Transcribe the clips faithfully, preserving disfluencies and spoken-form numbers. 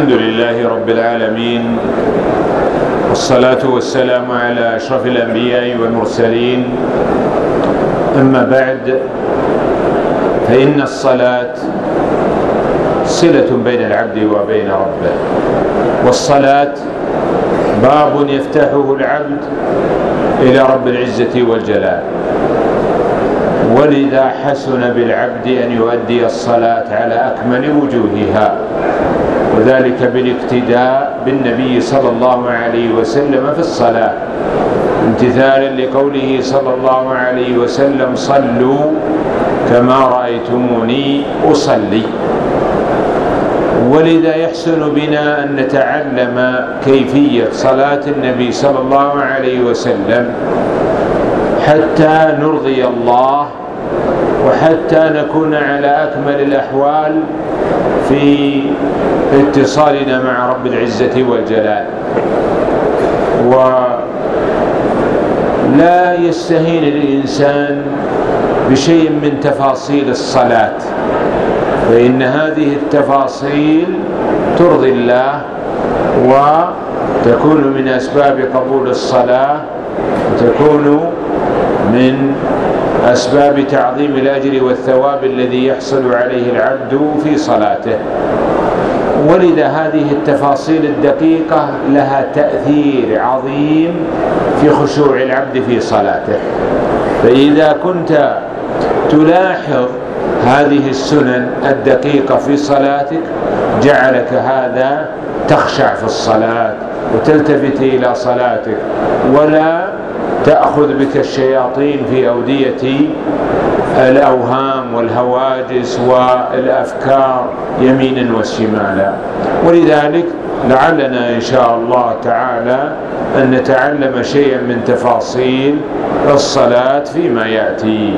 الحمد لله رب العالمين، والصلاة والسلام على أشرف الأنبياء والمرسلين. أما بعد، فإن الصلاة صلة بين العبد وبين ربه، والصلاة باب يفتحه العبد إلى رب العزة والجلال، ولذا حسن بالعبد أن يؤدي الصلاة على أكمل وجوهها، وذلك بالاقتداء بالنبي صلى الله عليه وسلم في الصلاة، امتثالا لقوله صلى الله عليه وسلم: صلوا كما رأيتموني أصلي. ولذا يحسن بنا أن نتعلم كيفية صلاة النبي صلى الله عليه وسلم حتى نرضي الله، وحتى نكون على أكمل الأحوال في اتصالنا مع رب العزة والجلال. ولا يستهين الإنسان بشيء من تفاصيل الصلاة، فإن هذه التفاصيل ترضي الله وتكون من أسباب قبول الصلاة، وتكون من أسباب تعظيم الأجر والثواب الذي يحصل عليه العبد في صلاته. ولذا هذه التفاصيل الدقيقة لها تأثير عظيم في خشوع العبد في صلاته. فإذا كنت تلاحظ هذه السنن الدقيقة في صلاتك، جعلك هذا تخشع في الصلاة وتلتفت إلى صلاتك، ولا تأخذ بك الشياطين في أودية الأوهام والهواجس والأفكار يمينا وشمالا. ولذلك لعلنا إن شاء الله تعالى أن نتعلم شيئا من تفاصيل الصلاة فيما يأتي.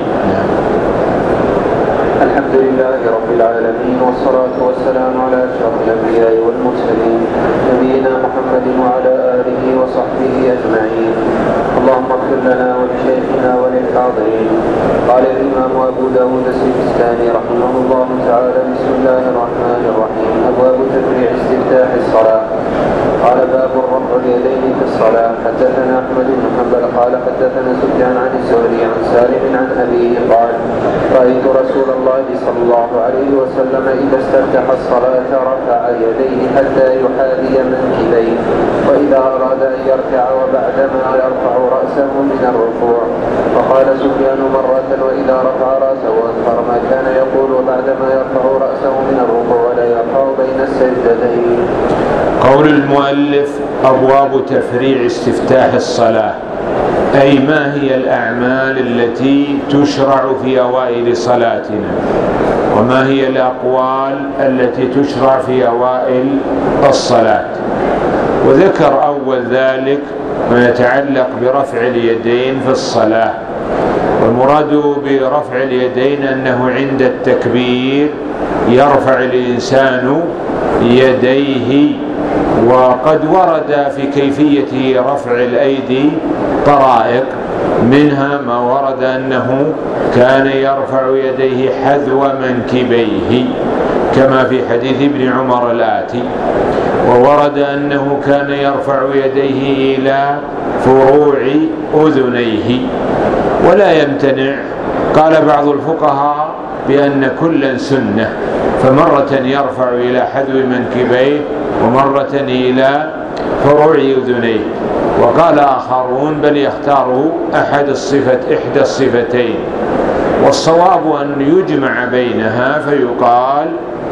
الحمد لله رب العالمين، والصلاة والسلام على أشرف الأنبياء والمرسلين، نبينا محمد وعلى آله وصحبه أجمعين. اللهم اغفر لنا ولشيخنا وللحاضرين. قال الإمام أبو داود السجستاني رحمه الله تعالى: بسم الله الرحمن الرحيم. أبواب تشريع استفتاح الصلاة. قال: باب رفع اليدين في الصلاة. حدثنا أحمد بن حنبل قال حدثنا سفيان عن الزهري عن سالم عن أبيه قال: رأيت رسول الله صلى الله عليه وسلم إذا استفتح الصلاة رفع يديه حتى يحاذي منكبيه، وإذا أراد أن يركع وبعدما يرفع رأسه من الركوع. فقال سفيان مرة: وإذا رفع رأسه أكثر ما كان يقول وبعدما يرفع رأسه من الركوع ولا يرفع بين السجدتين. قول المؤلف: أبواب تفريع استفتاح الصلاة، أي ما هي الأعمال التي تشرع في أوائل صلاتنا، وما هي الأقوال التي تشرع في أوائل الصلاة. وذكر أول ذلك ما يتعلق برفع اليدين في الصلاة. والمراد برفع اليدين أنه عند التكبير يرفع الإنسان يديه. وقد ورد في كيفية رفع الأيدي طرائق، منها ما ورد أنه كان يرفع يديه حذو منكبيه كما في حديث ابن عمر الآتي، وورد أنه كان يرفع يديه إلى فروع أذنيه. ولا يمتنع، قال بعض الفقهاء بأن كلا سنة، فمرة يرفع إلى حذو منكبيه ومرة إلى فروع أذنيه. وقال آخرون بل يختار أحد الصفة إحدى الصفتين، والصواب أن يجمع بينها، فيقال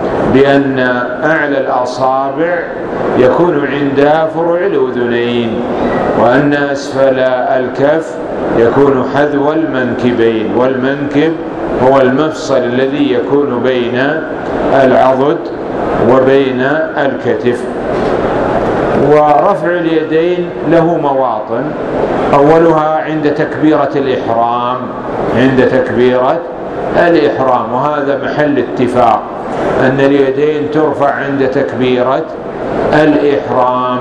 بأن أعلى الأصابع يكون عند فروع الأذنين، وأن أسفل الكف يكون حذو المنكبين، والمنكب هو المفصل الذي يكون بين العضد وبين الكتف. ورفع اليدين له مواطن، أولها عند تكبيرة الإحرام، عند تكبيرة الإحرام، وهذا محل اتفاق أن اليدين ترفع عند تكبيرة الإحرام.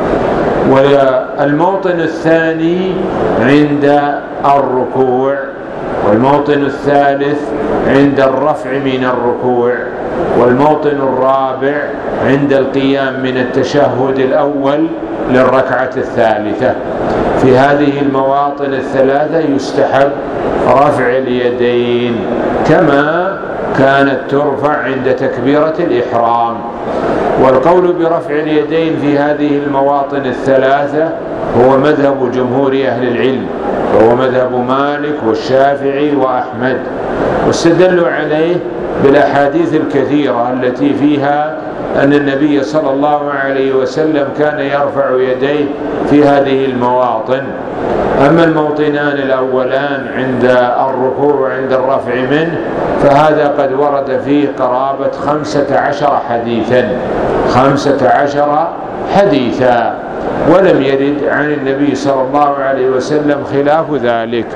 والموطن الثاني عند الركوع، والموطن الثالث عند الرفع من الركوع. والموطن الرابع عند القيام من التشهد الأول للركعة الثالثة. في هذه المواطن الثلاثة يستحب رفع اليدين كما كانت ترفع عند تكبيرة الإحرام. والقول برفع اليدين في هذه المواطن الثلاثة هو مذهب جمهور أهل العلم، وهو مذهب مالك والشافعي وأحمد، واستدلوا عليه بالأحاديث الكثيرة التي فيها أن النبي صلى الله عليه وسلم كان يرفع يديه في هذه المواطن. أما الموطنان الأولان عند الركوع وعند الرفع منه فهذا قد ورد فيه قرابة خمسة عشر حديثا خمسة عشر حديثا، ولم يرد عن النبي صلى الله عليه وسلم خلاف ذلك.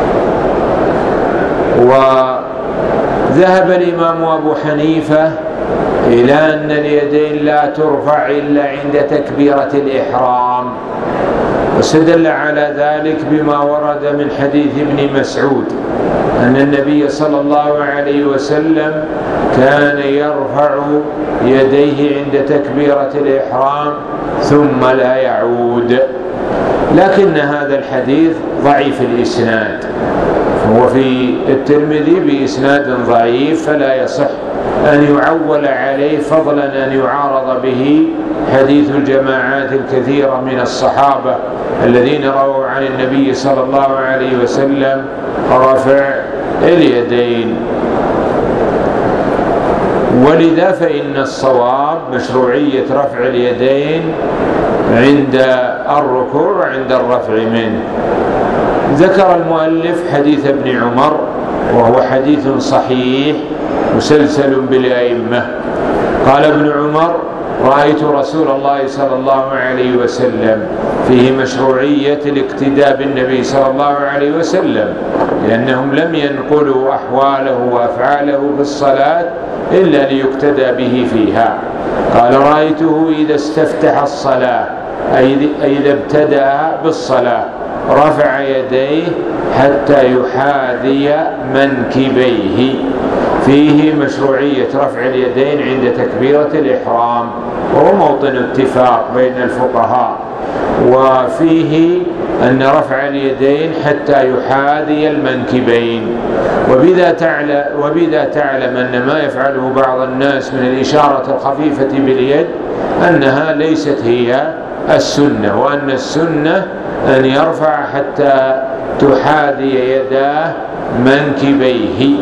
وذهب الإمام أبو حنيفة إلى أن اليدين لا ترفع إلا عند تكبيرة الإحرام، واستدل على ذلك بما ورد من حديث ابن مسعود أن النبي صلى الله عليه وسلم كان يرفع يديه عند تكبيرة الإحرام ثم لا يعود. لكن هذا الحديث ضعيف الإسناد، هو في الترمذي بإسناد ضعيف فلا يصح أن يعول عليه، فضلا أن يعارض به حديث الجماعات الكثيرة من الصحابة الذين رووا عن النبي صلى الله عليه وسلم رفع اليدين. ولذا فإن الصواب مشروعية رفع اليدين عند الركوع وعند الرفع منه. ذكر المؤلف حديث ابن عمر وهو حديث صحيح مسلسل بالأئمة. قال ابن عمر: رأيت رسول الله صلى الله عليه وسلم، فيه مشروعية الاقتداء بالنبي صلى الله عليه وسلم، لأنهم لم ينقلوا أحواله وأفعاله في الصلاة إلا ليقتدى به فيها. قال: رأيته إذا استفتح الصلاة أي إذا ابتدأ بالصلاة رفع يديه حتى يحاذي منكبيه. فيه مشروعية رفع اليدين عند تكبيرة الإحرام، وهو موطن اتفاق بين الفقهاء. وفيه أن رفع اليدين حتى يحاذي المنكبين. وبذا تعلم, وبذا تعلم أن ما يفعله بعض الناس من الإشارة الخفيفة باليد أنها ليست هي السنة، وأن السنة أن يرفع حتى تحاذي يداه منكبيه.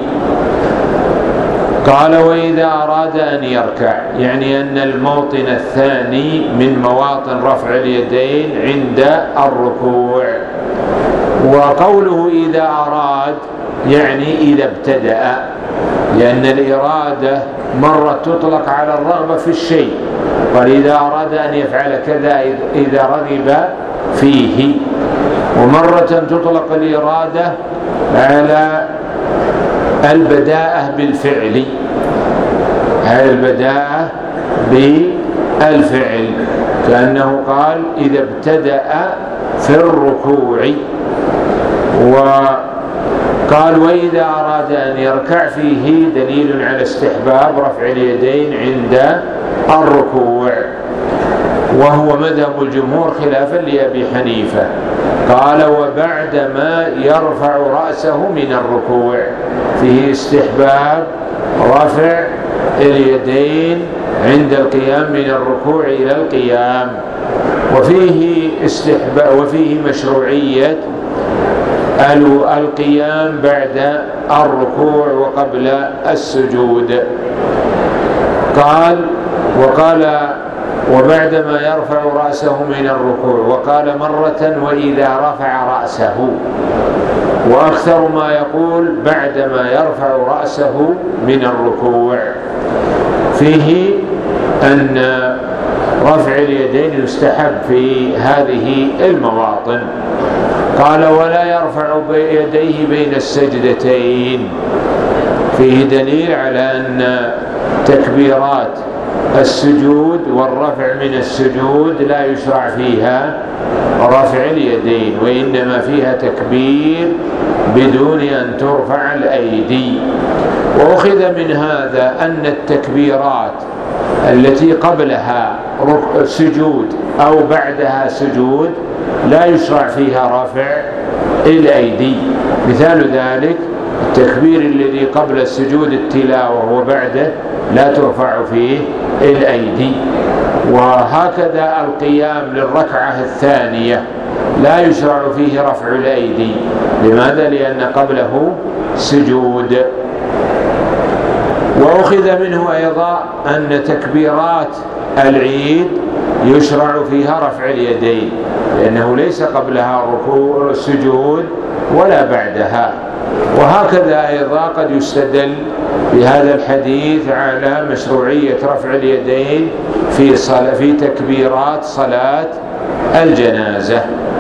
قال: وإذا أراد أن يركع، يعني أن الموطن الثاني من مواطن رفع اليدين عند الركوع. وقوله إذا أراد يعني إذا ابتدأ، لأن الإرادة مرة تطلق على الرغبة في الشيء، قال إذا أراد أن يفعل كذا إذا رغب فيه، ومرة تطلق الإرادة على البداءة بالفعل، على البداءة بالفعل، كأنه قال إذا ابتدأ في الركوع. وقال: وإذا أراد أن يركع، فيه دليل على استحباب رفع اليدين عند الركوع، وهو مذهب الجمهور خلافا لأبي حنيفة. قال: وبعدما يرفع رأسه من الركوع، فيه استحباب رفع اليدين عند القيام من الركوع إلى القيام. وفيه استحباب وفيه مشروعية القيام بعد الركوع وقبل السجود. قال وقال وبعدما يرفع رأسه من الركوع، وقال مرة: وإذا رفع رأسه. وأكثر ما يقول بعدما يرفع رأسه من الركوع. فيه أن رفع اليدين يستحب في هذه المواطن. قال: ولا يرفع يديه بين السجدتين. فيه دليل على أن تكبيرات السجود والرفع من السجود لا يشرع فيها رفع اليدين، وإنما فيها تكبير بدون أن ترفع الأيدي. وأخذ من هذا أن التكبيرات التي قبلها سجود أو بعدها سجود لا يشرع فيها رفع الأيدي. مثال ذلك التكبير الذي قبل السجود التلاوة وبعده لا ترفع فيه الأيدي. وهكذا القيام للركعة الثانية لا يشرع فيه رفع الأيدي. لماذا؟ لأن قبله سجود. وأخذ منه أيضا أن تكبيرات العيد يشرع فيها رفع اليدين، لأنه ليس قبلها ركوع السجود ولا بعدها. وهكذا أيضا قد يستدل بهذا الحديث على مشروعية رفع اليدين في صلاة في تكبيرات صلاة الجنازة.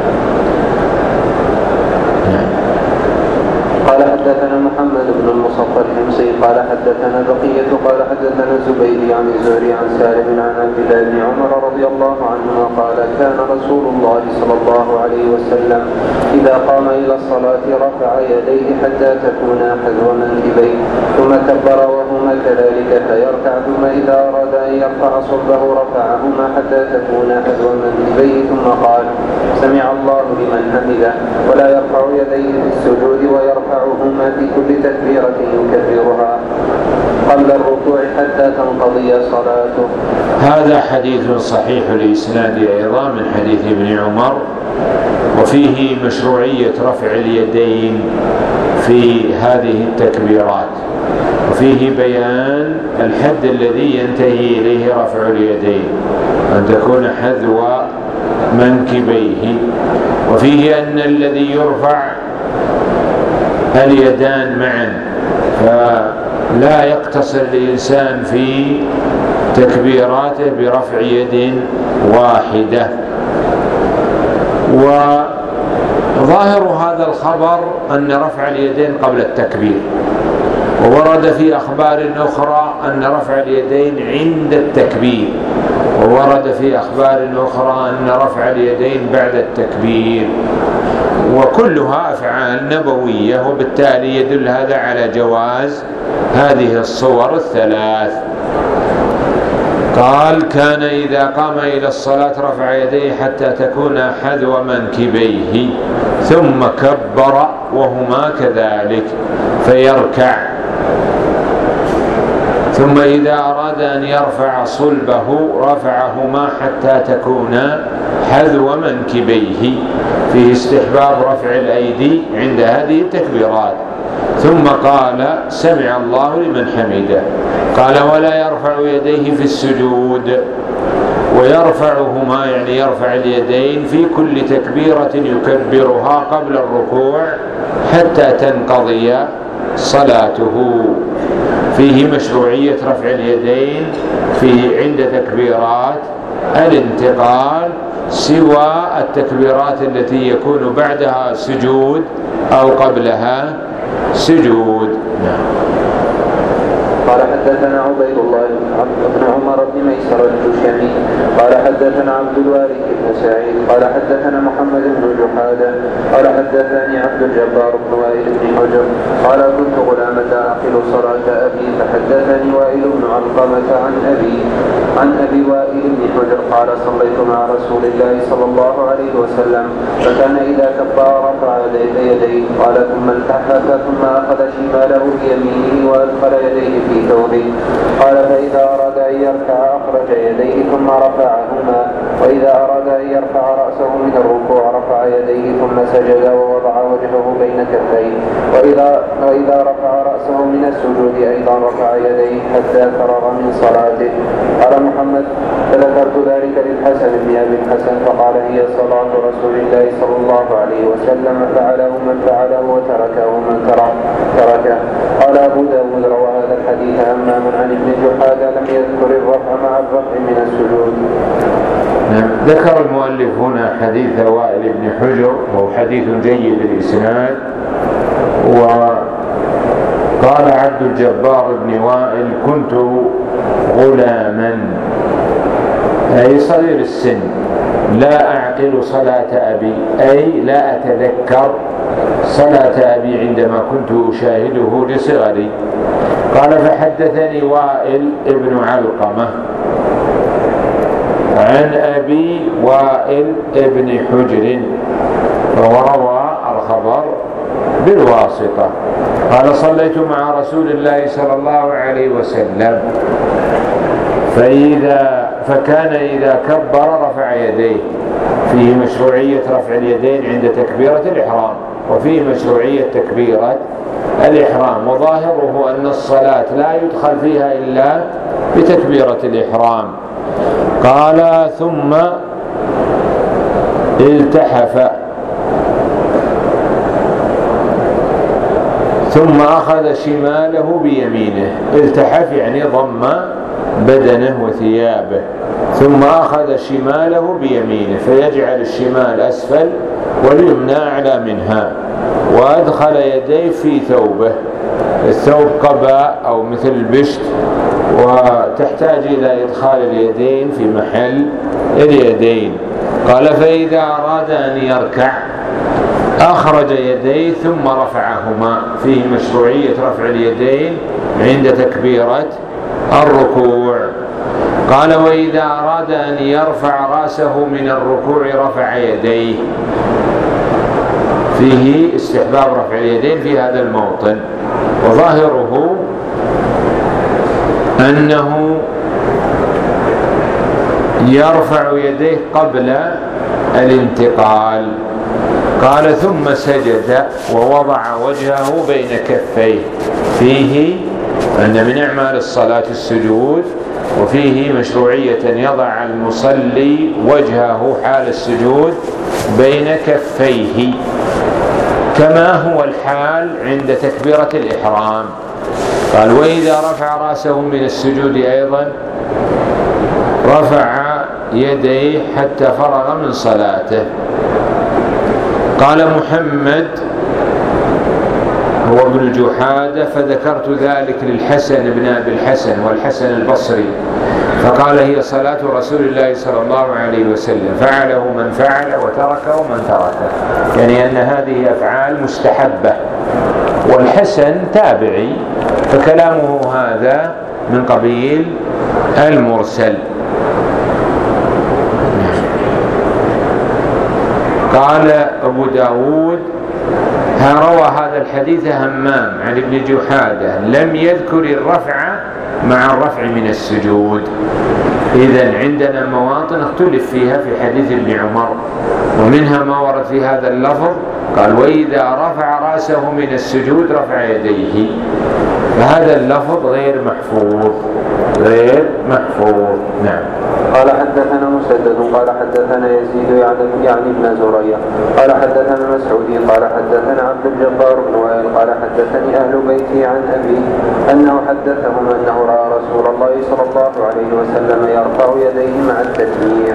قال حدثنا محمد بن المصطفى الحمصي قال حدثنا بقية قال حدثنا الزبيدي عن الزهري عن سالم عن عبد الله بن عمر رضي الله عنهما قال كان رسول الله صلى الله عليه وسلم إذا قام إلى الصلاة رفع يديه حتى تكون حذو منكبيه ثم كبر وهما كذلك فيركع، ثم إذا أراد أن يرفع صلبه رفعهما حتى تكون حذو منكبيه ثم قال سمع الله لمن حمده، ولا يرفع يديه في السجود ويرفعهما في كل تكبيرة يكبرها قبل الركوع حتى تنقضي صلاته. هذا حديث صحيح الإسناد أيضا من حديث ابن عمر، وفيه مشروعية رفع اليدين في هذه التكبيرات، وفيه بيان الحد الذي ينتهي إليه رفع اليدين أن تكون حذو منكبيه، وفيه أن الذي يرفع اليدان معا، فلا يقتصر الإنسان في تكبيراته برفع يد واحدة. وظاهر هذا الخبر أن رفع اليدين قبل التكبير، وورد في أخبار أخرى أن رفع اليدين عند التكبير، وورد في أخبار أخرى أن رفع اليدين بعد التكبير، وكلها أفعال نبوية، وبالتالي يدل هذا على جواز هذه الصور الثلاث. قال كان إذا قام إلى الصلاة رفع يديه حتى تكون حذو منكبيه ثم كبر وهما كذلك فيركع، ثم إذا أراد أن يرفع صلبه رفعهما حتى تكون حذو منكبيه. فيه استحباب رفع الأيدي عند هذه التكبيرات. ثم قال سمع الله لمن حمده. قال ولا يرفع يديه في السجود، ويرفعهما يعني يرفع اليدين في كل تكبيرة يكبرها قبل الركوع حتى تنقضي صلاته. فيه مشروعية رفع اليدين في عند تكبيرات الانتقال سوى التكبيرات التي يكون بعدها سجود أو قبلها سجود. قال حدثنا عبيد الله بن عمر بن ميسر الجشمي قال حدثنا عبد الوارث بن سعيد قال حدثنا محمد بن جحادة قال حدثني عبد الجبار بن وائل بن حجر قال كنت غلامة أعقل صلاة أبي فحدثني وائل بن علقمة عن أبي عن أبي وائل بن حجر قال صليت مع رسول الله صلى الله عليه وسلم فكان إذا كبر رفع يديه قال ثم التحف ثم أخذ شماله بيمينه وأدخل يديه في ثوبه قال فإذا أراد أن يرفع أخرج يديه ثم رفعهما، وإذا أراد أن يرفع رأسه من الركوع رفع يديه ثم سجد ووضع وجهه بين كفيه، وإذا, وإذا رفع رأسه من السجود أيضا رفع يديه حتى فرغ من صلاته. قال محمد فذكرت ذلك للحسن بن أبي الحسن فقال هي صلاة رسول الله صلى الله عليه وسلم فعله من فعله وتركه من تركه. قال أبو داود روى هذا الحديث همام عن ابن جحادة لم يذكر الرفع مع الرفع من السجود. ذكر المؤلف هنا حديث وائل بن حجر وهو حديث جيد الإسناد. وقال عبد الجبار بن وائل كنت غلاما أي صغير السن، لا أعقل صلاة أبي، أي لا أتذكر صلاة أبي عندما كنت أشاهده لصغري. قال فحدثني وائل ابن علقمة عن أبي وائل ابن حجر، وروى الخبر بالواسطة. قال صليت مع رسول الله صلى الله عليه وسلم فإذا فكان إذا كبر رفع يديه، فيه مشروعية رفع اليدين عند تكبيرة الإحرام، وفيه مشروعية تكبيرة الإحرام، وظاهره أن الصلاة لا يدخل فيها إلا بتكبيرة الإحرام. قال ثم التحف ثم أخذ شماله بيمينه. التحف يعني ضم بدنه وثيابه، ثم أخذ شماله بيمينه فيجعل الشمال أسفل واليمنى أعلى منها، وأدخل يديه في ثوبه. الثوب قباء أو مثل البشت، وتحتاج إلى إدخال اليدين في محل اليدين. قال فإذا أراد أن يركع أخرج يديه ثم رفعهما، فيه مشروعية رفع اليدين عند تكبيرة الركوع. قال وإذا أراد أن يرفع رأسه من الركوع رفع يديه، فيه استحباب رفع اليدين في هذا الموطن، وظاهره أنه يرفع يديه قبل الانتقال. قال ثم سجد ووضع وجهه بين كفيه، فيه أن من أعمال الصلاة السجود، وفيه مشروعية يضع المصلي وجهه حال السجود بين كفيه، كما هو الحال عند تكبيرة الإحرام. قال وإذا رفع رأسه من السجود أيضا رفع يديه حتى فرغ من صلاته. قال محمد هو ابن جحادة فذكرت ذلك للحسن بن أبي الحسن والحسن البصري، فقال هي صلاة رسول الله صلى الله عليه وسلم، فعله من فعل وتركه من تركه، يعني أن هذه أفعال مستحبة. والحسن تابعي، فكلامه هذا من قبيل المرسل. قال أبو داود روى هذا الحديث همام عن ابن جحادة، لم يذكر الرفع مع الرفع من السجود. إذن عندنا مواطن اختلف فيها في حديث ابن عمر، ومنها ما ورد في هذا اللفظ قال وإذا رفع رأسه من السجود رفع يديه، فهذا اللفظ غير محفوظ غير محفوظ. نعم. قال حدثنا مسدد قال حدثنا يزيد يعني, يعني ابن زريع قال حدثنا المسعودي قال حدثنا عبد الجبار بن وائل قال حدثني أهل بيتي عن أبي أنه حدثهم أنه رأى رسول الله صلى الله عليه وسلم يرفع يديه مع التكبير.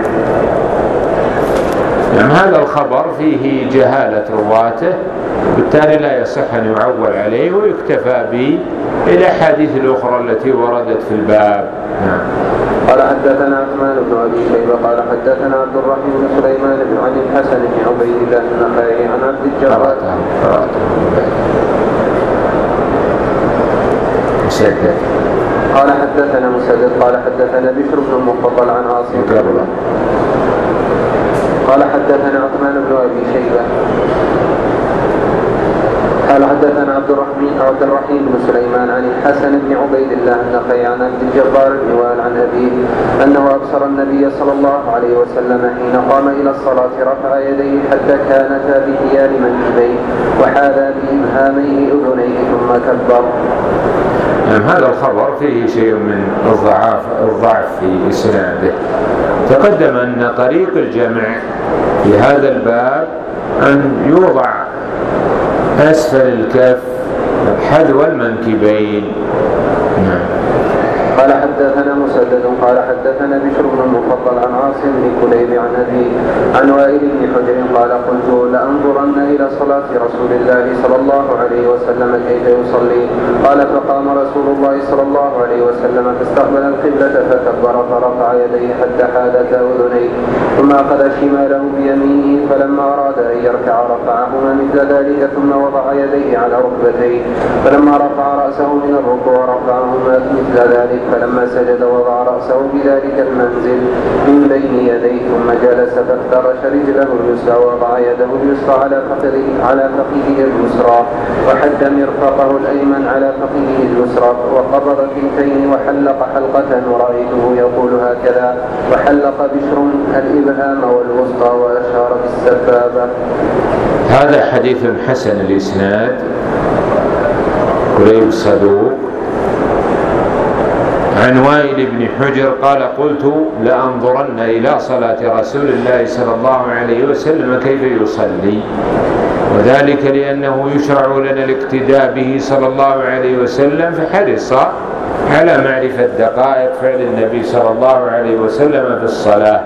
يعني هذا الخبر فيه جهالة رواته، بالتالي لا يصح أن يعول عليه، ويكتفى بالأحاديث الأخرى التي وردت في الباب. نعم. قال حدثنا عثمان بن أبي شيبة قال حدثنا عبد الرحيم بن سليمان بن عن الحسن بن عبيد الله النخعي عن عبد الجبار مسدد قال حدثنا مسدد قال حدثنا بشر بن المفضل عن عاصم قال حدثنا عثمان بن أبي شيبة قال حدثنا عبد الرحيم عبد الرحيم بن سليمان عن الحسن بن عبيد الله النخعي عن عبد الجبار بن وائل عن أبيه أنه أبصر النبي صلى الله عليه وسلم حين قام إلى الصلاة رفع يديه حتى كانتا بحيال منكبيه وحاذا بإبهاميه أذنيه ثم كبر. يعني هذا الخبر فيه شيء من الضعف الضعف في إسناده. تقدم أن طريق الجمع في هذا الباب أن يوضع أسفل الكف حذو المنكبين. نعم. قال حدثنا مسدد قال حدثنا بشر بن المفضل عن عاصم بن كليب عن أبي عن وائل بن حجر قال قلت لأنظرن إلى صلاة رسول الله صلى الله عليه وسلم كيف يصلي. قال فقام رسول الله صلى الله عليه وسلم فاستقبل القبلة فكبر فرفع يديه حتى حادت أذنيه ثم أخذ شماله بيمينه فلما أراد أن يركع رفعهما مثل ذلك ثم وضع يديه على ركبتيه فلما رفع رأسه من الركوع رفعهما مثل ذلك فلما سجد وضع رأسه بذلك المنزل من بين يديه ثم جلس فافترش رجله اليسرى ووضع يده اليسرى على فخذه على فخذه اليسرى وحد مرفقه الأيمن على فخذه اليسرى وقبض كلتين وحلق حلقة ورأيته يقول هكذا وحلق بشر الإبهام والوسطى وأشار بالسبابة. هذا حديث حسن الإسناد كليب صدوق عن وائل بن حجر قال قلت لأنظرن إلى صلاة رسول الله صلى الله عليه وسلم كيف يصلي وذلك لأنه يشرع لنا الاقتداء به صلى الله عليه وسلم فحرص على معرفة دقائق فعل النبي صلى الله عليه وسلم في الصلاة.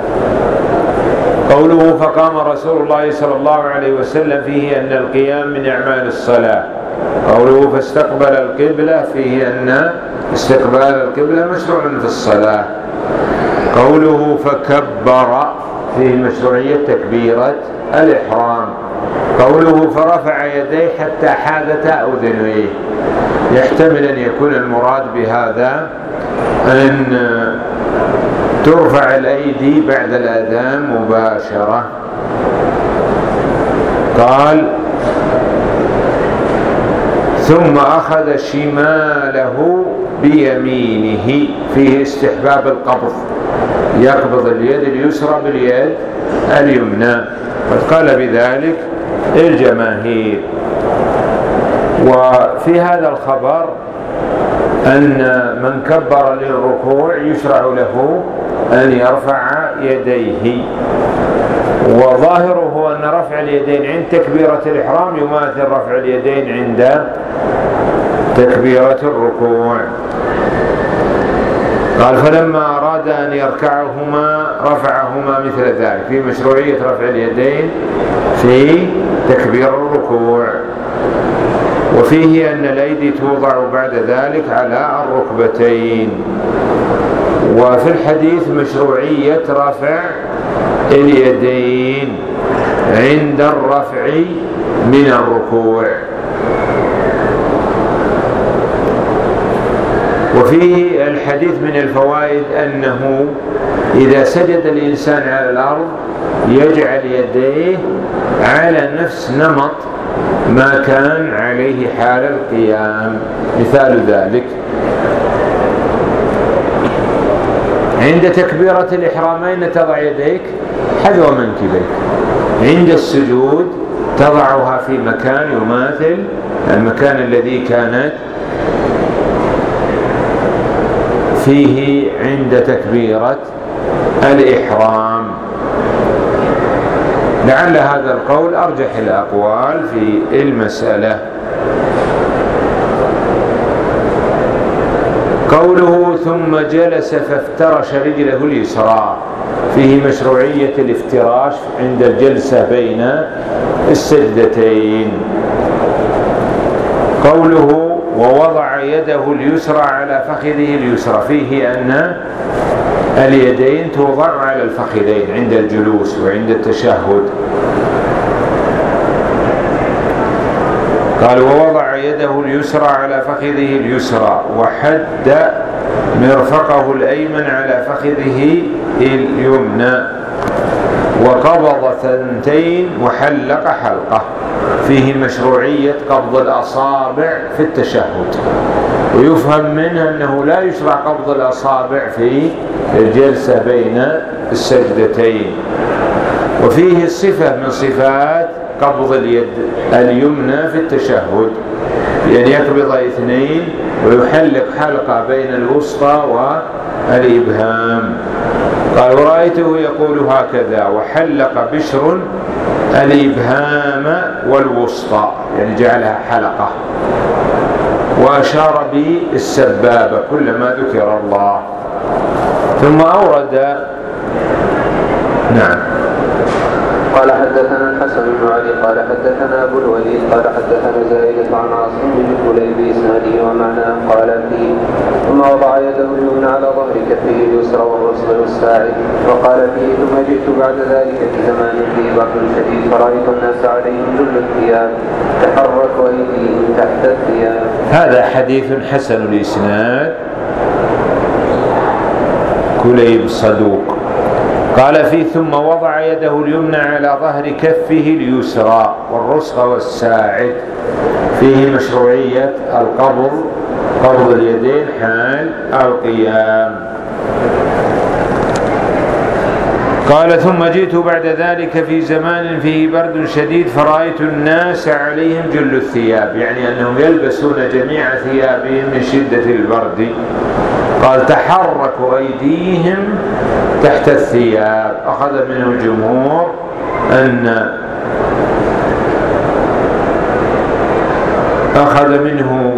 قوله فقام رسول الله صلى الله عليه وسلم فيه أن القيام من أعمال الصلاة. قوله فاستقبل القبلة فيه أن استقبال القبلة مشروع في الصلاة. قوله فكبر فيه مشروعية تكبيرة الإحرام. قوله فرفع يديه حتى حادت أذنيه يحتمل أن يكون المراد بهذا أن ترفع الأيدي بعد الأذان مباشرة. قال ثم أخذ شماله بيمينه فيه استحباب القبض يقبض اليد اليسرى باليد اليمنى قد قال بذلك الجماهير. وفي هذا الخبر أن من كبر للركوع يشرع له أن يرفع يديه وظاهره أن رفع اليدين عند تكبيرة الإحرام يماثل رفع اليدين عند تكبيرة الركوع. قال فلما أراد أن يركعهما رفعهما مثل ذلك في مشروعية رفع اليدين في تكبير الركوع. وفيه أن الأيدي توضع بعد ذلك على الركبتين. وفي الحديث مشروعية رفع اليدين عند الرفع من الركوع. وفيه الحديث من الفوائد أنه إذا سجد الإنسان على الأرض يجعل يديه على نفس نمط ما كان عليه حال القيام. مثال ذلك عند تكبيرة الإحرامين تضع يديك حذو منكبيك، عند السجود تضعها في مكان يماثل المكان الذي كانت فيه عند تكبيرة الإحرام. لعل هذا القول أرجح الأقوال في المسألة. قوله ثم جلس فافترش رجله اليسرى فيه مشروعية الافتراش عند الجلسة بين السجدتين. قوله ووضع يده اليسرى على فخذه اليسرى فيه أن اليدين توضع على الفخذين عند الجلوس وعند التشهد. قال ووضع يده اليسرى على فخذه اليسرى وحد مرفقه الأيمن على فخذه اليمنى وقبض ثنتين وحلق حلقة فيه مشروعية قبض الأصابع في التشهد. ويفهم منه أنه لا يشرع قبض الأصابع في الجلسة بين السجدتين. وفيه صفة من صفات قبض اليد اليمنى في التشهد يعني يقبض اثنين ويحلق حلقة بين الوسطى والإبهام. قال ورأيته يقول هكذا وحلق بشر الإبهام والوسطى يعني جعلها حلقة. وأشار بالسبابة كلما ذكر الله. ثم أورد نعم. قال حدثنا الحسن بن علي قال حدثنا أبو الوليد قال حدثنا زائدة عن عاصم بن كليب بإسناده ومعناه قال فيه ثم وضع يده اليمنى على ظهر كفه اليسرى والرسل والساعد وقال فيه ثم جئت بعد ذلك في زمان فيه برد شديد فرأيت الناس عليهم جل الثياب تحرك أيديهم تحت الثياب. هذا حديث حسن الإسناد كليب صدوق. قال فيه ثم وضع يده اليمنى على ظهر كفه اليسرى والرسغ والساعد، فيه مشروعية القبض قبض اليدين حال القيام. قال ثم جئت بعد ذلك في زمان فيه برد شديد فرأيت الناس عليهم جل الثياب، يعني أنهم يلبسون جميع ثيابهم من شدة البرد. قال تحرك أيديهم تحت الثياب. أخذ منه الجمهور أن أخذ منه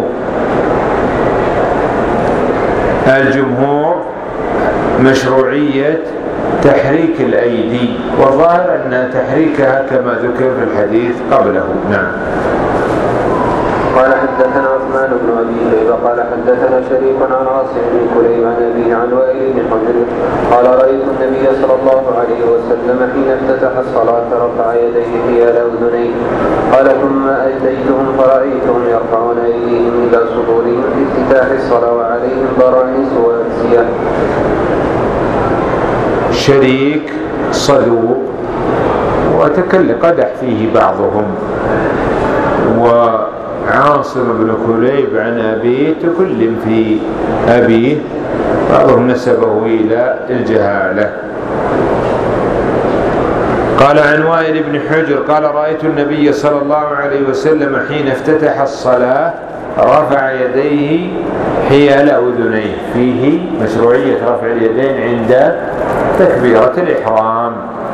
الجمهور مشروعية تحريك الأيدي، والظاهر أن تحريكها كما ذكر في الحديث قبله. نعم. قال حدثنا عثمان بن أبي شيبة قال حدثنا شريك عن عاصم بن كليب عن أبيه عن وائل بن حجر قال رأيت النبي صلى الله عليه وسلم حين افتتح الصلاة رفع يديه حيال أذنيه قال ثم أتيتهم فرأيتهم يرفعون أيديهم إلى صدورهم في افتتاح الصلاة وعليهم برانس وأكسية. شريك صدوق وتكلم قدح فيه بعضهم، وعاصم بن كليب عن أبيه تكلم في أبيه، بعضهم نسبه إلى الجهالة. قال عن وائل بن حجر قال رأيت النبي صلى الله عليه وسلم حين افتتح الصلاة رفع يديه حيال أذنيه، فيه مشروعية رفع اليدين عند تكبيرة الإحرام.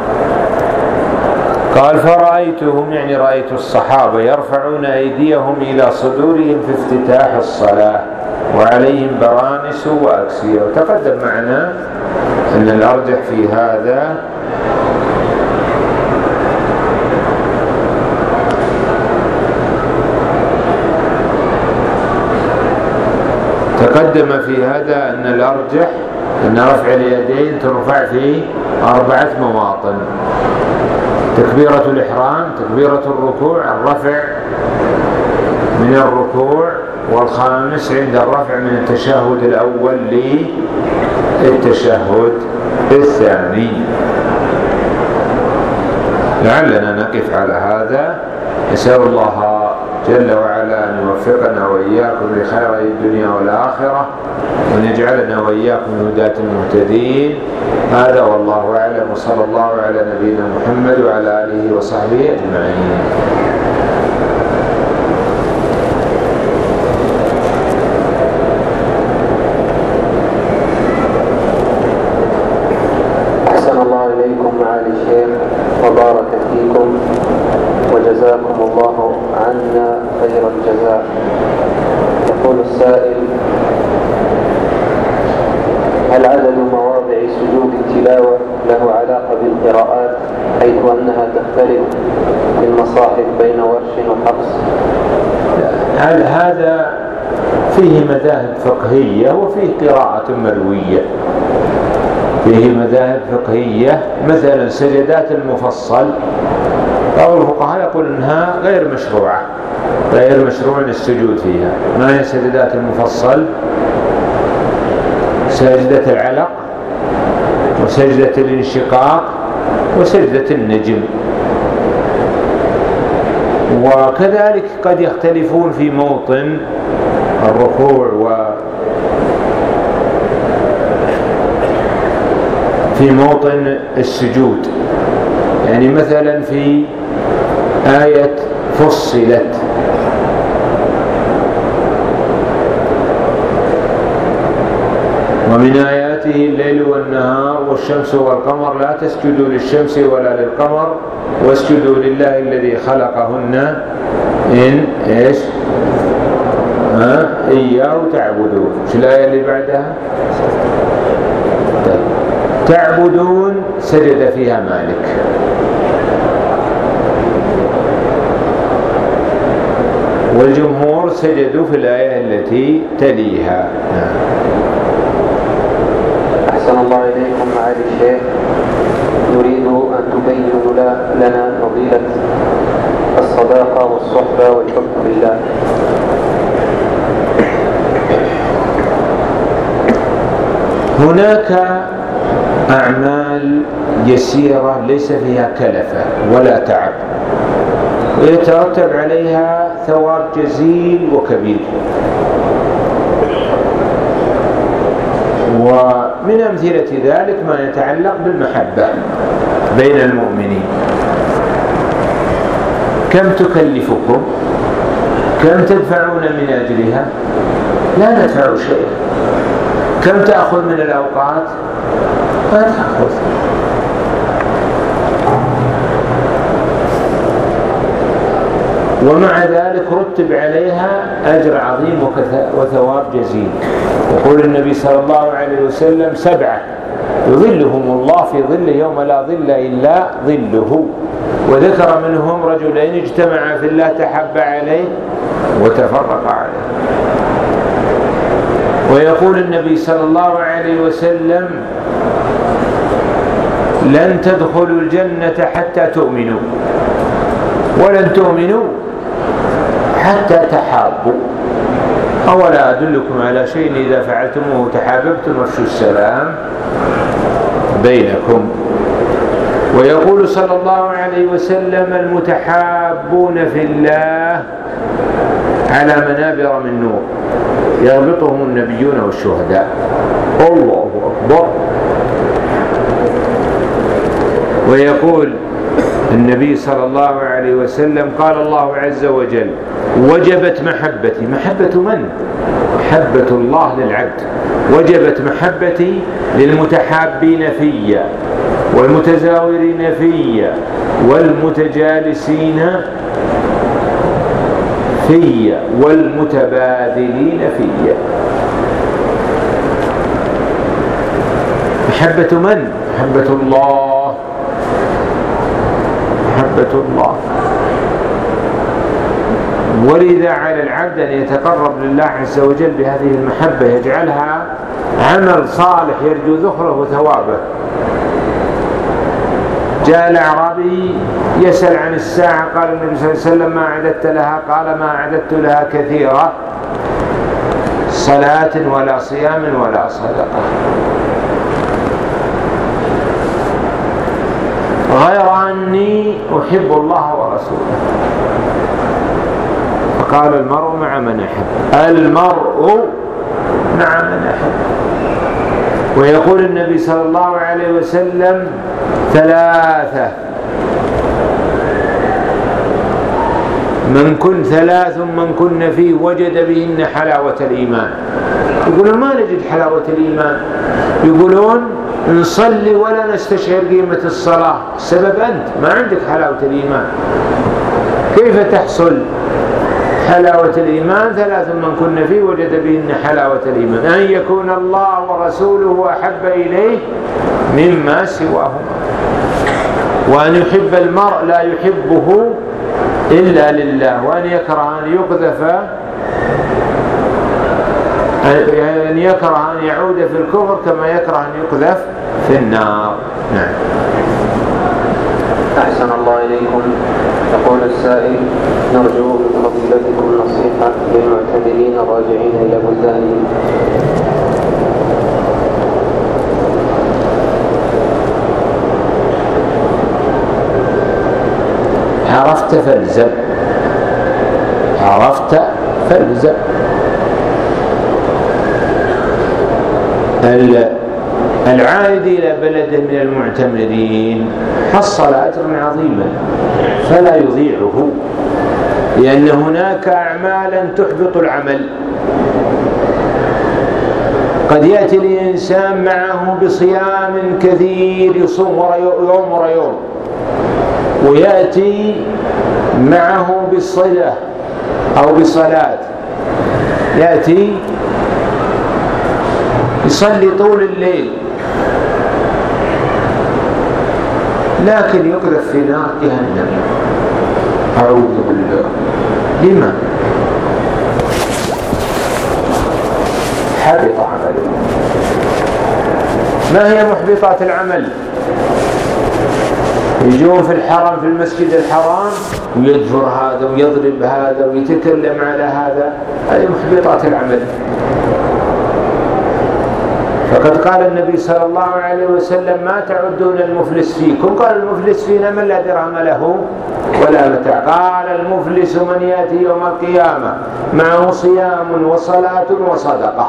قال فرأيتهم يعني رأيت الصحابة يرفعون أيديهم إلى صدورهم في افتتاح الصلاة وعليهم برانس وأكسية. وتقدم معنا أن الأرجح في هذا تقدم في هذا أن الأرجح أن رفع اليدين ترفع في أربعة مواطن: تكبيرة الإحرام، تكبيرة الركوع، الرفع من الركوع، والخامس عند الرفع من التشهد الأول للتشهد الثاني. لعلنا نقف على هذا. نسأل الله جل وعلا أن يوفقنا وإياكم لخير الدنيا والآخرة، وأن يجعلنا وإياكم هداة المهتدين. هذا والله أعلم، وصلى الله على نبينا محمد وعلى آله وصحبه أجمعين. أحسن الله إليكم معالي الشيخ وبارك فيكم وجزاكم الله عنا خير الجزاء. يقول السائل: هل عدد مواضع سجود التلاوة له علاقة بالقراءات حيث أنها تختلف في المصاحف بين ورش وحفص؟ هل هذا فيه مذاهب فقهية وفيه قراءة مروية؟ فيه مذاهب فقهية مثلا سجدات المفصل، بعض الفقهاء يقول انها غير مشروعة، غير مشروع السجود فيها. ما هي سجدات المفصل؟ سجدة العلق وسجدة الانشقاق وسجدة النجم. وكذلك قد يختلفون في موطن الركوع وفي موطن السجود. يعني مثلا في آية فصلت ومن آياته الليل والنهار والشمس والقمر لا تسجدوا للشمس ولا للقمر واسجدوا لله الذي خلقهن إن إيش ها إياه تعبدون. شو الآية اللي بعدها؟ طيب. تعبدون سجد فيها مالك، والجمهور سجدوا في الآية التي تليها. أحسن الله إليكم معالي الشيخ، نريد أن تبينوا لنا فضيلة الصداقة والصحبة والحب بالله. هناك أعمال يسيرة ليس فيها كلفة ولا تعب ويترتب عليها ثواب جزيل وكبير، ومن أمثلة ذلك ما يتعلق بالمحبة بين المؤمنين. كم تكلفكم؟ كم تدفعون من أجلها؟ لا ندفع شيء. كم تأخذ من الأوقات؟ ما تأخذ. ومع ذلك رتب عليها أجر عظيم وثواب جزيل. يقول النبي صلى الله عليه وسلم: سبعة يظلهم الله في ظل يوم لا ظل إلا ظله، وذكر منهم رجلين اجتمعا في الله تحب عليه وتفرق عليه. ويقول النبي صلى الله عليه وسلم: لن تدخلوا الجنة حتى تؤمنوا، ولن تؤمنوا حتى تحابوا. أولا أدلكم على شيء إذا فعلتموه تحاببتم وافشوا السلام بينكم. ويقول صلى الله عليه وسلم: المتحابون في الله على منابر من نور يربطهم النبيون والشهداء. الله أكبر. ويقول النبي صلى الله عليه وسلم: قال الله عز وجل: وجبت محبتي. محبة من؟ محبة الله للعبد. وجبت محبتي للمتحابين في والمتزاورين في والمتجالسين في والمتبادلين في. محبة من؟ محبة الله. محبة الله. ولذا على العبد أن يتقرب لله عز وجل بهذه المحبة، يجعلها عمل صالح يرجو ذخره وثوابه. جاء الأعرابي يسأل عن الساعة، قال النبي صلى الله عليه وسلم: ما أعددت لها؟ قال: ما أعددت لها كثيرة، صلاة ولا صيام ولا صدقة، غير أني أحب الله ورسوله. فقال: المرء مع من أحب. المرء مع من أحب. ويقول النبي صلى الله عليه وسلم: ثلاثة من كن ثلاث من كن فيه وجد بهن حلاوة الإيمان. يقولون: ما نجد حلاوة الإيمان. يقولون: نصلي ولا نستشعر قيمة الصلاة. السبب أنت ما عندك حلاوة الإيمان. كيف تحصل حلاوة الإيمان؟ ثلاث من كن فيه وجد بهن حلاوة الإيمان: أن يكون الله ورسوله أحب إليه مما سواهما، وأن يحب المرء لا يحبه إلا لله، وأن يكره أن يقذف أن يكره أن يعود في الكفر كما يكره أن يقذف في النار. نعم. أحسن الله إليكم. يقول السائل: نرجو من فضيلتكم نصيحة للمعتمرين الراجعين إلى بلدانهم. عرفت فالزم. عرفت فالزم. العائد إلى بلده من المعتمرين حصل أجرا عظيما فلا يضيعه، لأن هناك أعمالا تحبط العمل. قد يأتي الإنسان معه بصيام كثير يصوم يوم ورا يوم، ويأتي معه بالصلاة أو بصلاة، يأتي يصلي طول الليل لكن يقذف في نار جهنم، أعوذ بالله. لما؟ حبط عمله. ما هي محبطات العمل؟ يجون في الحرم، في المسجد الحرام، ويدفر هذا ويضرب هذا ويتكلم على هذا، هذه محبطات العمل. فقد قال النبي صلى الله عليه وسلم: ما تعدون المفلس فيكم؟ قال: المفلس فينا من لا درهم له ولا متاع. قال: المفلس من يأتي يوم القيامة معه صيام وصلاة وصدقة،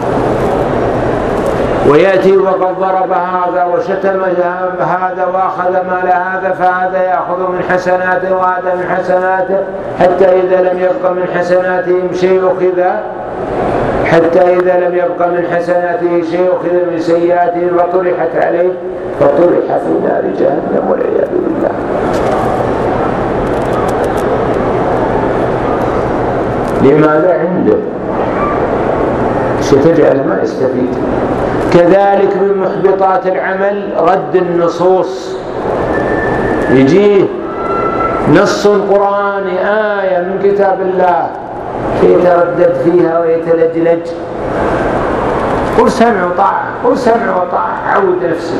ويأتي وقد ضرب هذا وشتم هذا وأخذ مال هذا، فهذا يأخذ من حسناته وهذا من حسناته، حتى إذا لم يبق من حسناتهم شيء أخذ حتى إذا لم يبق من حسناته شيء أخذ من سيئاتهم وطرحت عليه فطرح في نار جهنم والعياذ بالله. لماذا؟ عنده ستجعل ما يستفيد. كذلك من محبطات العمل رد النصوص. يجيه نص القرآن آية من كتاب الله يتردد فيها ويتلجلج، قل سمع وطاعة، قل سمع وطاعة، عود نفسك.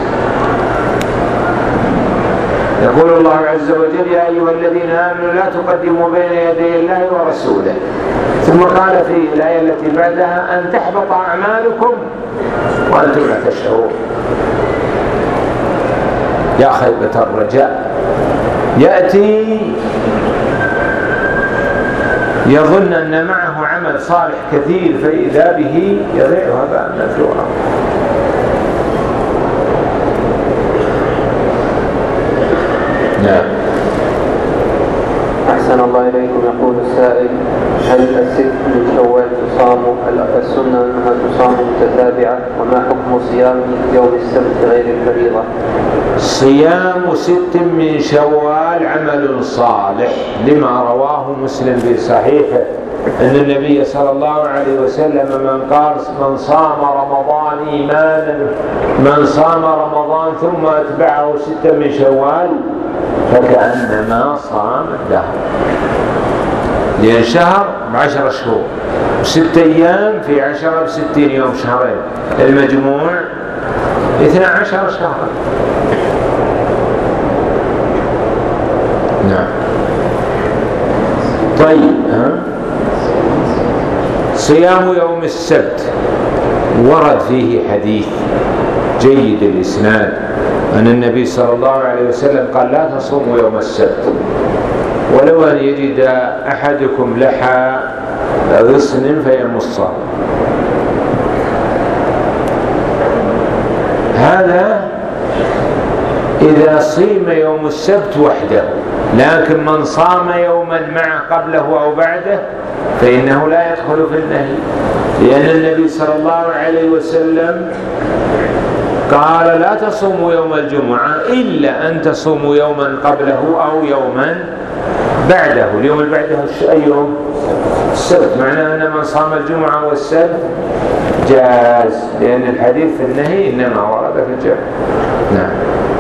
يقول الله عز وجل: يا أيها الذين آمنوا لا تقدموا بين يدي الله ورسوله. ثم قال في الآية التي بعدها: أن تحبط أعمالكم وأنتم لا تشعرون. يا خيبة الرجاء. يأتي يظن أن معه عمل صالح كثير فإذا به يضيع هباء منثورا. نعم. أحسن الله إليكم. يقول السائل: هل الست من شوال تصام؟ السنة أنها تصام متتابعة، وما حكم صيام يوم السبت غير الفريضة؟ صيام ست من شوال عمل صالح، لما رواه مسلم في صحيحه أن النبي صلى الله عليه وسلم من قال: من صام رمضان إيمانا من صام رمضان ثم أتبعه ستة من شوال فكأنما صام الدهر. لأن شهر بعشر شهور، ستة أيام في عشرة بستين يوم، شهرين، المجموع اثنى عشر شهرا. نعم. طيب، ها؟ صيام يوم السبت ورد فيه حديث جيد الإسناد أن النبي صلى الله عليه وسلم قال: لا تصوموا يوم السبت ولو أن يجد أحدكم لحى غصن فيمصه. هذا إذا صيم يوم السبت وحده، لكن من صام يوما معه قبله أو بعده فإنه لا يدخل في النهي، لأن النبي صلى الله عليه وسلم قال: لا تصوموا يوم الجمعة إلا أن تصوموا يوما قبله أو يوما بعده. اليوم اللي بعده أي يوم؟ السبت. معناه أن من صام الجمعة والسبت جاز، لأن الحديث في النهي إنما ورد في الجمع. نعم.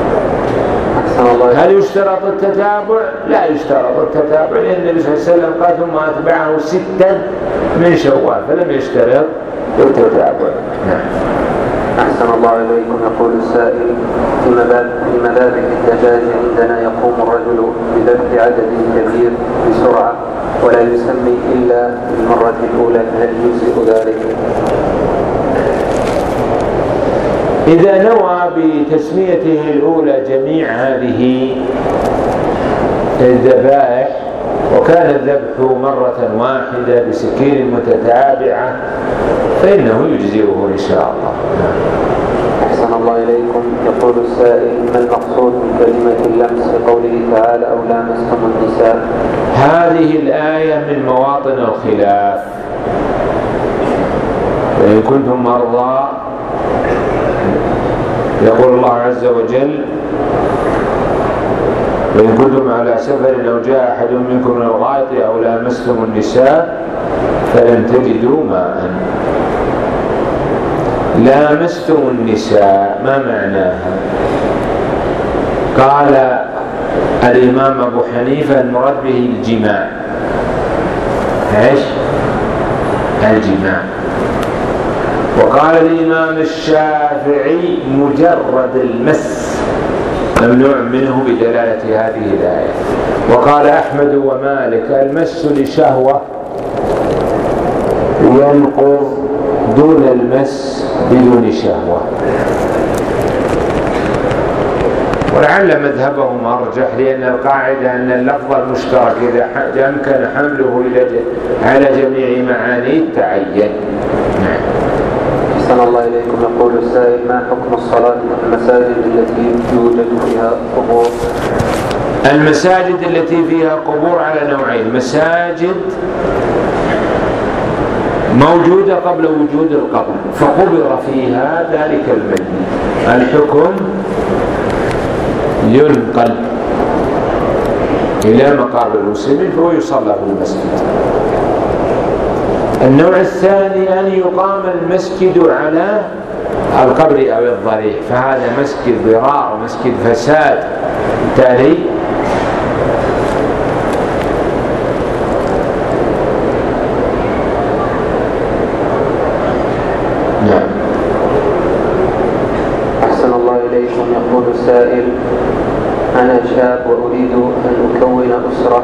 هل يشترط التتابع؟ لا يشترط التتابع، لأن النبي صلى الله عليه وسلم قال: ثم أتبعه ستا من شوال، فلم يشترط التتابع. نعم. أحسن الله إليكم. يقول السائل: في مذابح الدجاج عندنا يقوم الرجل بذبح عدد كبير بسرعة ولا يسمي إلا المرة الأولى، هل يجزئ ذلك؟ إذا نوى بتسميته الأولى جميع هذه الذبائح وكان الذبح مرة واحدة بسكين متتابعة فإنه يجزئه إن شاء الله. أحسن الله إليكم. يقول السائل: ما المقصود من كلمة اللمس في قوله تعالى: أو لامستم النساء؟ هذه الآية من مواطن الخلاف. وإن كنتم مرضى، يقول الله عز وجل: وإن كنتم على سفر أو جاء أحد منكم من الغائط أو لامستم النساء فلم تجدوا ماء. لامستم النساء، ما معناها؟ قال الإمام أبو حنيفة المراد به الجماع. ايش؟ الجماع. وقال الإمام الشافعي مجرد المس ممنوع منه بدلالة هذه الآية. وقال أحمد ومالك المس لشهوة ينقض دون المس بدون شهوة. ولعل مذهبهم أرجح، لأن القاعدة أن اللفظ المشترك إذا أمكن حمله على جميع معانيه تعين. نعم. أحسن الله إليكم. يقول السائل: ما حكم الصلاة في المساجد التي يوجد فيها قبور؟ المساجد التي فيها قبور على نوعين: مساجد موجودة قبل وجود القبر فقبر فيها ذلك الميت، الحكم ينقل إلى مقابر المسلمين فهو يصلى في المسجد. النوع الثاني أن يقام المسجد على القبر أو الضريح، فهذا مسجد ضرار ومسجد فساد. بالتالي نعم. أحسن الله إليكم. يقول السائل: أنا شاب وأريد أن أكون أسرة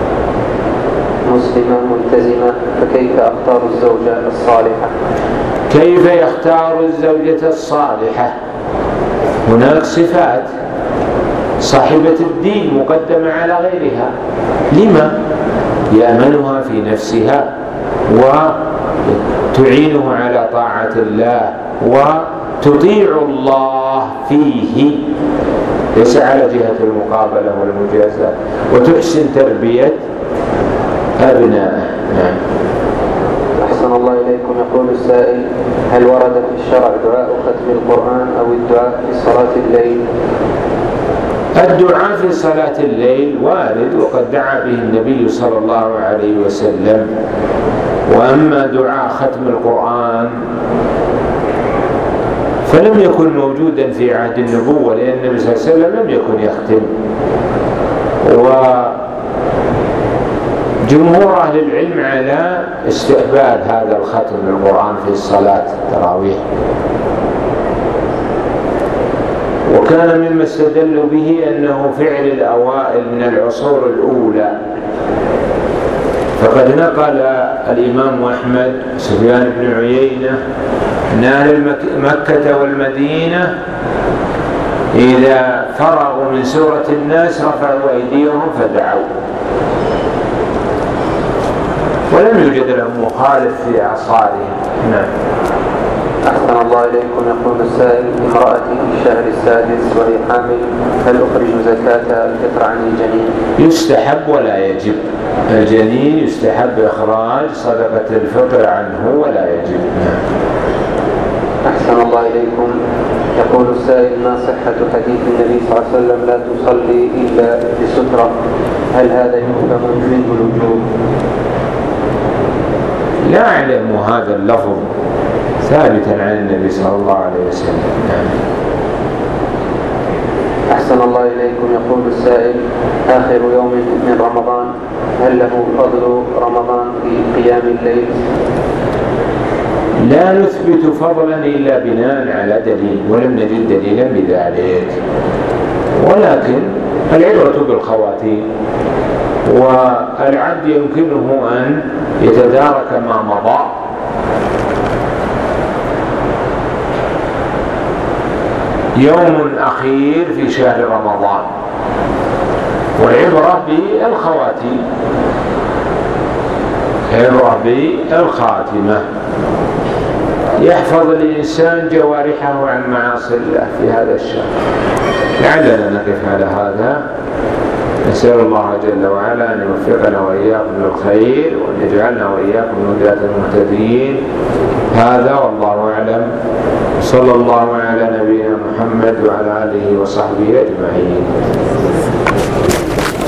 مسلمة ملتزمة، فكيف أختار الزوجة الصالحة؟ كيف يختار الزوجة الصالحة؟ هناك صفات: صاحبة الدين مقدمة على غيرها. لما؟ يأمنها في نفسها وتعينه على طاعة الله وتطيع الله فيه، ليس على جهة المقابلة والمجازات، وتحسن تربية أبنائه. نعم. أحسن الله إليكم. يقول السائل: هل ورد في الشرع دعاء ختم القرآن أو الدعاء في صلاة الليل؟ الدعاء في صلاة الليل وارد، وقد دعا به النبي صلى الله عليه وسلم. وأما دعاء ختم القرآن فلم يكن موجودا في عهد النبوة، لأن النبي صلى الله عليه وسلم لم يكن يختم. وجمهور أهل العلم على استحباب هذا الختم للقرآن في الصلاة التراويح. وكان مما استدلوا به أنه فعل الأوائل من العصور الأولى، فقد نقل الإمام أحمد سفيان بن عيينة أن أهل مكة والمدينة إذا فرغوا من سورة الناس رفعوا أيديهم فدعوا، ولم يوجد لهم مخالف في أعصارهم. نعم. أحسن الله إليكم. يقول السائل: امرأتي في الشهر السادس وهي حامل، هل أخرج زكاة الفطر عن الجنين؟ يستحب ولا يجب. الجنين يستحب إخراج صدقة الفطر عنه ولا يجب. نعم. أحسن الله إليكم. يقول السائل: ما صحة حديث النبي صلى الله عليه وسلم لا تصلي إلا بسترة؟ هل هذا يفهم منه الوجوب؟ لا أعلم هذا اللفظ ثابتا عن النبي صلى الله عليه وسلم. نعم. أحسن الله إليكم. يقول السائل: آخر يوم من رمضان هل له فضل رمضان في قيام الليل؟ لا نثبت فضلا إلا بناء على دليل، ولم نجد دليلا بذلك، ولكن العبرة بالخواتيم، والعبد يمكنه أن يتدارك ما مضى يوم أخير في شهر رمضان، والعبرة بالخواتيم، عبرة بالخاتمة. يحفظ الإنسان جوارحه عن معاصي الله في هذا الشهر. لعلنا نقف على هذا. نسأل الله جل وعلا أن يوفقنا وإياكم للخير، وأن يجعلنا وإياكم من هداة المهتدين. هذا والله أعلم. صلى الله على نبينا محمد وعلى آله وصحبه أجمعين.